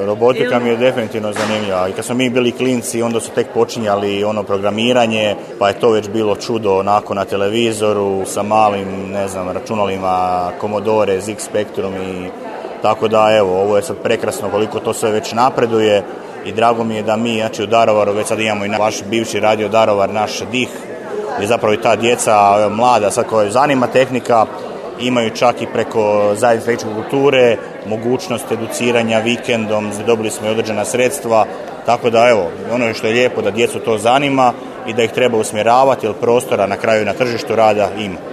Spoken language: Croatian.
Robotika mi je definitivno zanimljiva. I kad smo mi bili klinci, onda su tek počinjali programiranje, pa je to već bilo čudo onako na televizoru sa malim, računalima Commodore, ZX Spectrum i tako da, evo, ovo je sad prekrasno koliko to sve već napreduje i drago mi je da mi, znači u Daruvaru, već sad imamo i vaš bivši radio Daruvar, naš DIH, gdje zapravo i ta djeca mlada, sad koja zanima tehnika, imaju čak i preko zajednice tehničke kulture mogućnost educiranja vikendom, dobili smo i određena sredstva, tako da evo, ono što je lijepo da djecu to zanima i da ih treba usmjeravati, jer prostora na kraju na tržištu rada ima.